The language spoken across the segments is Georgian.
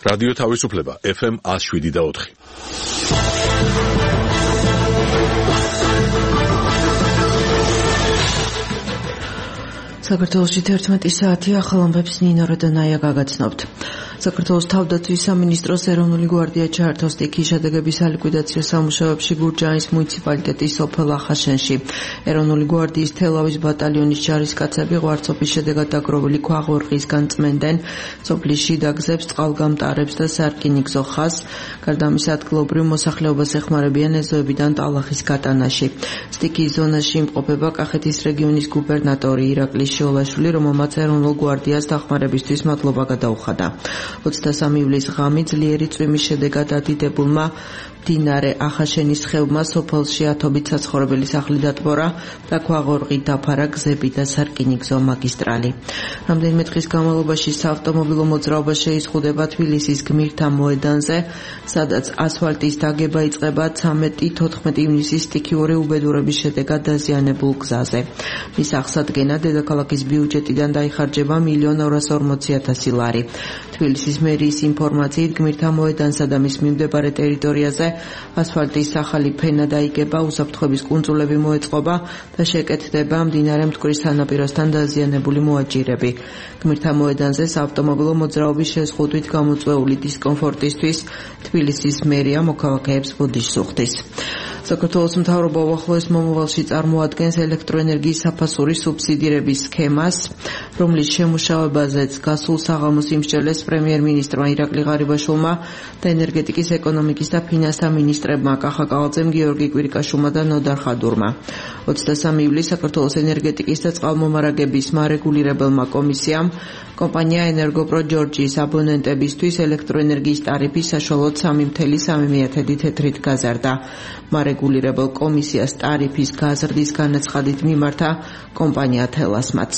რადიო თავისუფლება FM 107.4. საქართველოში 11 საათი ახალ ამბებს ნინო როდონაია გაგაცნობთ. საქართველოს თავდაცვის სამინისტროს ეროვნული გვარდია ჩაერთო სტიქიის შედეგების სალიკვიდაციო სამუშაოებში გურჯაანის მუნიციპალიტეტის სოფელ ახაშენში. ეროვნული გვარდიის თელავის ბატალიონის ჯარისკაცები ღვარწობის შედეგად დაგროვილი ქვაღორღისგან წმენდნენ სოფლის შიდა გზებს, წყალგამტარებს და სარკინიგზო ხაზს. გარდა ამისა, ადგილობრივ მოსახლეობას ეხმარებიან ეზოებიდან ტალახის გატანაში. სტიქიის ზონაში იმყოფება კახეთის რეგიონის გუბერნატორი ირაკლი შეოლაშვილი, რომელმაც ეროვნულ გვარდიას დახმარებისთვის მადლობა გადაუხადა. 23 ივლისის ღამით ძლიერი წვიმის შედეგად ადიდებულმა მდინარე ახაშენის ხევმა სოფელში ათობით საცხოვრებელი სახლი დატბორა და ქვაღორღით დაფარა გზები და სარკინიგზო მაგისტრალი. რამდენიმე დღის განმავლობაში საავტომობილო მოძრაობა შეიზღუდება თბილისის გმირთა მოედანზე, სადაც ასფალტის დაგება იწყება 13-14 ივნისის სტიქიური უბედურების შედეგად დაზიანებულ გზაზე. მის აღსადგენად დედაქალაქის ბიუჯეტიდან დაიხარჯება 1.240.000 ლარი. თბილისის მერიის ინფორმაციით გმირთა მოედანსა და მის მიმდებარე ტერიტორიაზე ასფალტის ახალი ფენა დაიგება, უსაფრთხოების კუნძულები მოეწყობა და შეკეთდება მდინარე მტკვრის სანაპიროსთან დაზიანებული მოაჯირები. გმირთა მოედანზე საავტომობილო მოძრაობის შეზღუდვით გამოწვეული დისკომფორტისთვის თბილისის მერია მოქალაქეებს ბოდიშს უხდის. საქართველოს მთავრობა უახლოეს მომავალში წარმოადგენს ელექტროენერგიის საფასური სუბსიდირების სქემას, რომლის შემუშავებაზეც გასულ საღამოს იმსჯელეს პრემიერ-მინისტრმა ირაკლი ღარიბაშვილმა და ენერგეტიკის, ეკონომიკის და ფინანსთა მინისტრებმა კახა კალაძემ, გიორგი კვირიკაშვილმა და ნოდარ ხადურმა. 23 ივლისს საქართველოს ენერგეტიკის და წყალმომარაგების მარეგულირებელმა კომისიამ კომპანია ენერგოპრო ჯორჯიის აბონენტებისთვის ელექტროენერგიის ტარიფი საშუალოდ 3.3 თეთრით გაზარდა. მარეგულირებელ კომისიას ტარიფის გაზრდის განაცხადით მიმართა კომპანია თელასმაც.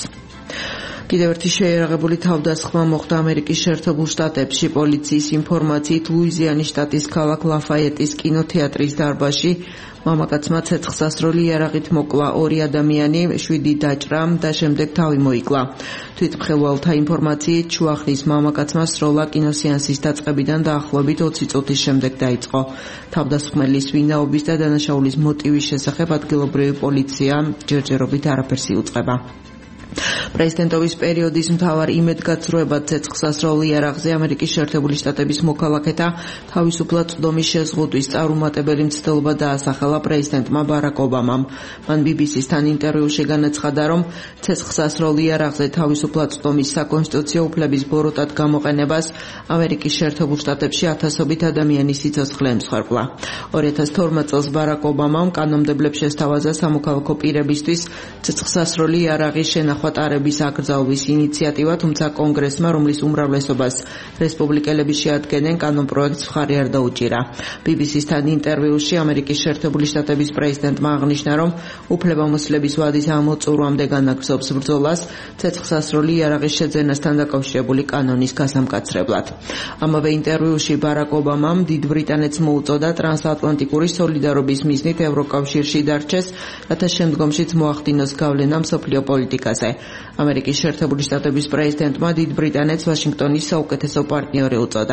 კიდევ ერთი შეიარაღებული თავდასხმა მოხდა ამერიკის შეერთებულ შტატებში. პოლიციის ინფორმაციით ლუიზიანის შტატის ქალაქ ლაფაეტის კინოთეატრის დარბაზში მამაკაცმა ცეცხლსასროლი იარაღით მოკლა 2 ადამიანი, 7 დაჭრა და შემდეგ თავი მოიკლა. თვითმხილველთა ინფორმაციით შუახნის მამაკაცმა სროლა კინოსეანსის დაწყებიდან დაახლოებით 20 წუთის შემდეგ დაიწყო. თავდასხმელის ვინაობის და დანაშაულის მოტივის შესახებ ადგილობრივი პოლიცია ჯერჯერობით არაფერს იუწყება. პრეზიდენტობის პერიოდის მთავარ იმედგაცრუებად ცეცხლსასროლ იარაღზე ამერიკის შეერთებული შტატების მოქალაქეთა თავისუფლად წვდომის შეზღუდვის წარუმატებელი მცდელობა დაასახელა პრეზიდენტმა ბარაკ ობამამ. მან BBC-სთან ინტერვიუში განაცხადა, რომ ცეცხლსასროლ იარაღზე თავისუფლად წვდომის საკონსტიტუციო უფლების ბოროტად გამოყენებას ამერიკის შეერთებულ შტატებში ათასობით ადამიანის სიცოცხლე ემსხვერპლა. 2012 წელს ბარაკ ობამამ კანონმდებლებს შესთავაზა სამოქალაქო პირებისთვის ცეცხლსასროლი იარაღის შენახვა ტარების აკრძალვის ინიციატივა, თუმცა კონგრესმა, რომლის უმრავლესობას რესპუბლიკელები შეადგენენ, კანონპროექტს მხარი არ დაუჭირა. BBC-სთან ინტერვიუში ამერიკის შეერთებული შტატების პრეზიდენტმა აღნიშნა, რომ უფლებამოსილების ვადის ამოწურვამდე განაგრძობს ბრძოლას ცეცხლსასროლი იარაღის შეძენასთან დაკავშირებული კანონის გასამკაცრებლად. ამავე ინტერვიუში ბარაკ ობამამ დიდ ბრიტანეთს მოუწოდა ტრანსატლანტიკური სოლიდარობის მიზნით ევროკავშირში დარჩეს, რათა შემდგომშიც მოახდინოს გავლენა მსოფლიო პოლიტიკაზე. ამერიკის შეერთებული შტატების პრეზიდენტმა დიდ ბრიტანეთს ვაშინგტონის საუკეთესო პარტნიორი უწოდა.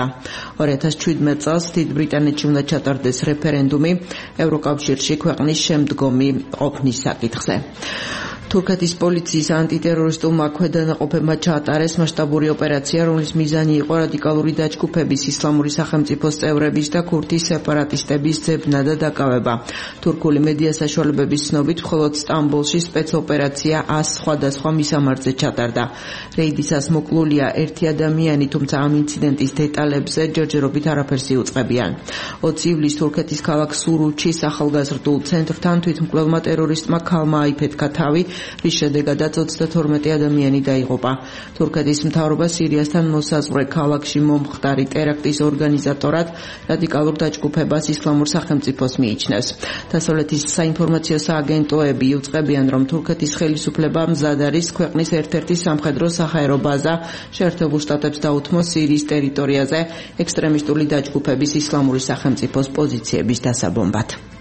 2017 წელს დიდ ბრიტანეთში უნდა ჩატარდეს რეფერენდუმი ევროკავშირში ქვეყნის შემდგომი ყოფნის საკითხზე. თურქეთის პოლიციის ანტიტერორისტულმა ქვედანაყოფებმა ჩაატარეს მასშტაბური ოპერაცია, რომლის მიზანი იყო რადიკალური დაჯგუფების, ისლამური სახელმწიფოს წევრების და ქურთის სეპარატისტების ძებნა და დაკავება. თურქული მედია საშუალებების ცნობით, მხოლოდ სტამბოლში სპეცოპერაცია 100 სხვადასხვა მისამართზე ჩატარდა. რეიდისას მოკლულია 1 ადამიანი, თუმცა ამ ინციდენტის დეტალებზე ჯერჯერობით არაფერს იუწყებიან. 20 ივლისს თურქეთის ქალაქ სურუჩის ახალგაზრდულ ცენტრთან თვითმკვლელმა ტერორისტმა ქალმა აიფეთქა თავი, რის შედეგადაც 32 ადამიანი დაიღუპა. თურქეთის მთავრობა სირიასთან მოსაზღვრე ქალაქში მომხდარი ტერაქტის ორგანიზატორად რადიკალურ დაჯგუფებას ისლამურ სახელმწიფოს მიიჩნევს. დასავლეთის საინფორმაციო სააგენტოები იუწყებიან, რომ თურქეთის ხელისუფლება მზად არის ქვეყნის ერთ-ერთი სამხედრო საჰაერო ბაზა შეერთებულ შტატებს დაუთმოს სირიის ტერიტორიაზე ექსტრემისტული დაჯგუფების ისლამური სახელმწიფოს პოზიციების დასაბომბად.